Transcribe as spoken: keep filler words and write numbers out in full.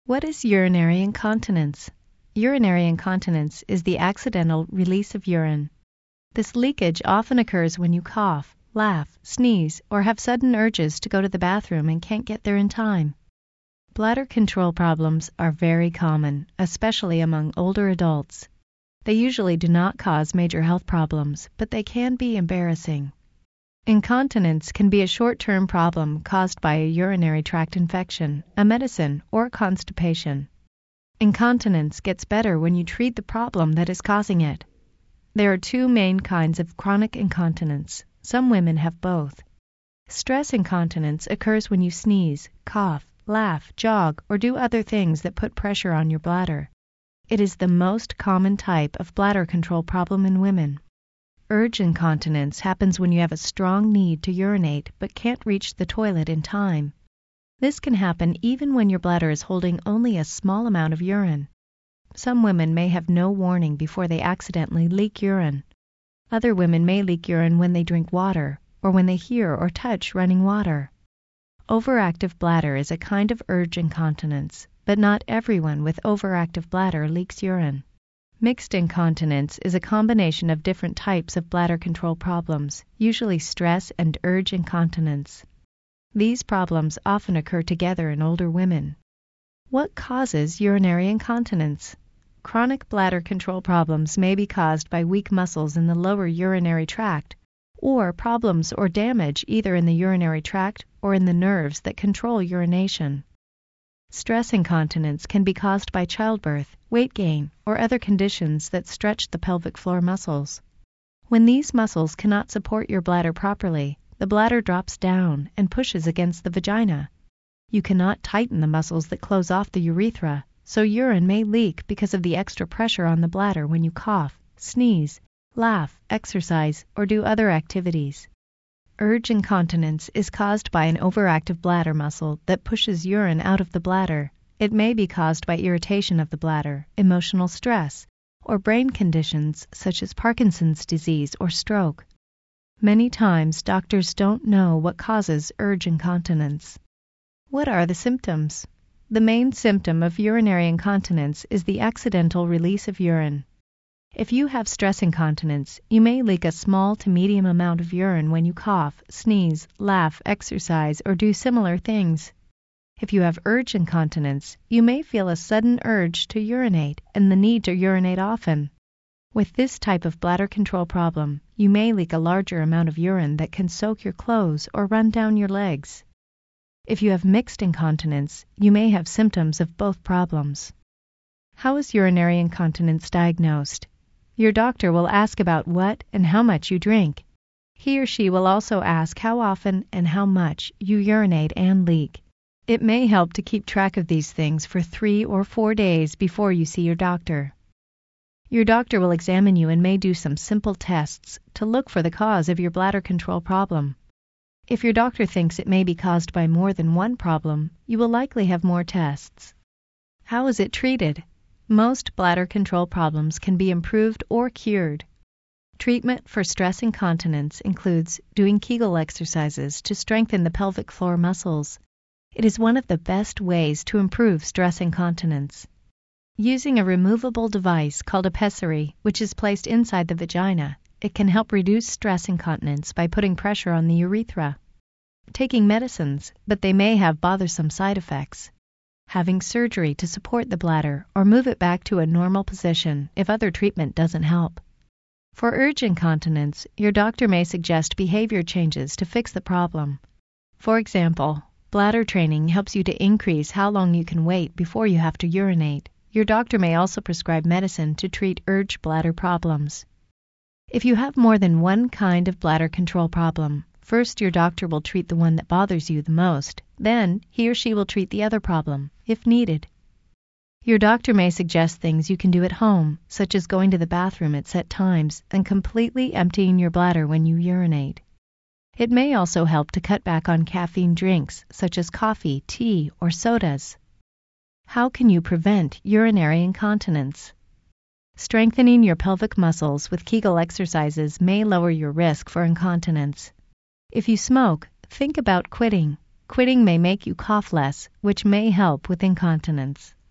What is urinary incontinence? Urinary incontinence is the accidental release of urine. This leakage often occurs when you cough, laugh, sneeze, or have sudden urges to go to the bathroom and can't get there in time. Bladder control problems are very common, especially among older adults. They usually do not cause major health problems, but they can be embarrassing. Incontinence can be a short-term problem caused by a urinary tract infection, a medicine, or constipation. Incontinence gets better when you treat the problem that is causing it. There are two main kinds of chronic incontinence. Some women have both. Stress incontinence occurs when you sneeze, cough, laugh, jog, or do other things that put pressure on your bladder. It is the most common type of bladder control problem in women. Urge incontinence happens when you have a strong need to urinate but can't reach the toilet in time. This can happen even when your bladder is holding only a small amount of urine. Some women may have no warning before they accidentally leak urine. Other women may leak urine when they drink water or when they hear or touch running water. Overactive bladder is a kind of urge incontinence, but not everyone with overactive bladder leaks urine. Mixed incontinence is a combination of different types of bladder control problems, usually stress and urge incontinence. These problems often occur together in older women. What causes urinary incontinence? Chronic bladder control problems may be caused by weak muscles in the lower urinary tract, or problems or damage either in the urinary tract or in the nerves that control urination. Stress incontinence can be caused by childbirth, weight gain, or other conditions that stretch the pelvic floor muscles. When these muscles cannot support your bladder properly, the bladder drops down and pushes against the vagina. You cannot tighten the muscles that close off the urethra, so urine may leak because of the extra pressure on the bladder when you cough, sneeze, laugh, exercise, or do other activities. Urge incontinence is caused by an overactive bladder muscle that pushes urine out of the bladder. It may be caused by irritation of the bladder, emotional stress, or brain conditions such as Parkinson's disease or stroke. Many times, doctors don't know what causes urge incontinence. What are the symptoms? The main symptom of urinary incontinence is the accidental release of urine. If you have stress incontinence, you may leak a small to medium amount of urine when you cough, sneeze, laugh, exercise, or do similar things. If you have urge incontinence, you may feel a sudden urge to urinate and the need to urinate often. With this type of bladder control problem, you may leak a larger amount of urine that can soak your clothes or run down your legs. If you have mixed incontinence, you may have symptoms of both problems. How is urinary incontinence diagnosed? Your doctor will ask about what and how much you drink. He or she will also ask how often and how much you urinate and leak. It may help to keep track of these things for three or four days before you see your doctor. Your doctor will examine you and may do some simple tests to look for the cause of your bladder control problem. If your doctor thinks it may be caused by more than one problem, you will likely have more tests. How is it treated? Most bladder control problems can be improved or cured. Treatment for stress incontinence includes doing Kegel exercises to strengthen the pelvic floor muscles. It is one of the best ways to improve stress incontinence. Using a removable device called a pessary, which is placed inside the vagina, it can help reduce stress incontinence by putting pressure on the urethra. Taking medicines, but they may have bothersome side effects. Having surgery to support the bladder or move it back to a normal position if other treatment doesn't help. For urge incontinence, your doctor may suggest behavior changes to fix the problem. For example, bladder training helps you to increase how long you can wait before you have to urinate. Your doctor may also prescribe medicine to treat urge bladder problems. If you have more than one kind of bladder control problem, first your doctor will treat the one that bothers you the most. Then he or she will treat the other problem, if needed. Your doctor may suggest things you can do at home, such as going to the bathroom at set times and completely emptying your bladder when you urinate. It may also help to cut back on caffeine drinks, such as coffee, tea, or sodas. How can you prevent urinary incontinence? Strengthening your pelvic muscles with Kegel exercises may lower your risk for incontinence. If you smoke, think about quitting. Quitting may make you cough less, which may help with incontinence.